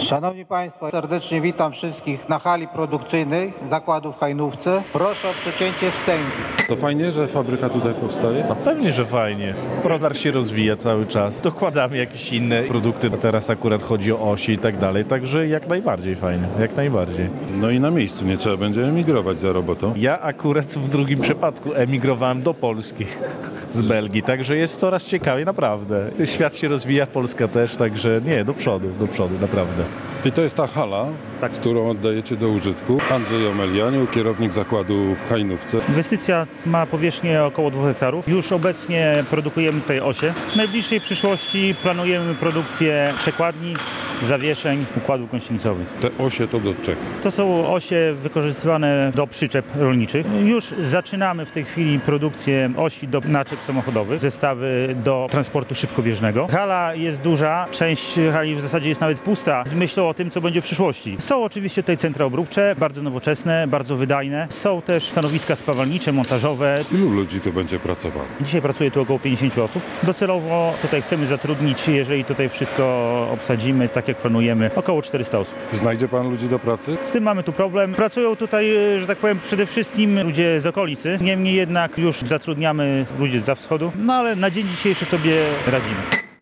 Szanowni Państwo, serdecznie witam wszystkich na hali produkcyjnej zakładu w Hajnówce. Proszę o przecięcie wstęgi. To fajnie, że fabryka tutaj powstaje? No pewnie, że fajnie. Brodar się rozwija cały czas. Dokładamy jakieś inne produkty. Teraz akurat chodzi o osi i tak dalej. Także jak najbardziej fajnie. Jak najbardziej. No i na miejscu nie trzeba będzie emigrować za robotą. Ja akurat w drugim przypadku emigrowałem do Polski z Belgii. Także jest coraz ciekawiej, naprawdę. Świat się rozwija, Polska też. Także nie, do przodu, naprawdę. I to jest ta hala, którą oddajecie do użytku. Andrzej Omelianiuk, kierownik zakładu w Hajnówce. Inwestycja ma powierzchnię około 2 hektarów. Już obecnie produkujemy tutaj osie. W najbliższej przyszłości planujemy produkcję przekładni, zawieszeń, układów gąsienicowych. Te osie to do czego? To są osie wykorzystywane do przyczep rolniczych. Już zaczynamy w tej chwili produkcję osi do naczep samochodowych, zestawy do transportu szybkobieżnego. Hala jest duża, część hali w zasadzie jest nawet pusta, z myślą o tym, co będzie w przyszłości. Są oczywiście tutaj centra obróbcze, bardzo nowoczesne, bardzo wydajne. Są też stanowiska spawalnicze, montażowe. Ilu ludzi tu będzie pracowało? Dzisiaj pracuje tu około 50 osób. Docelowo tutaj chcemy zatrudnić, jeżeli tutaj wszystko obsadzimy, tak jak planujemy, około 400 osób. Znajdzie pan ludzi do pracy? Z tym mamy tu problem. Pracują tutaj, że tak powiem, przede wszystkim ludzie z okolicy. Niemniej jednak już zatrudniamy ludzi zza wschodu, no ale na dzień dzisiejszy sobie radzimy.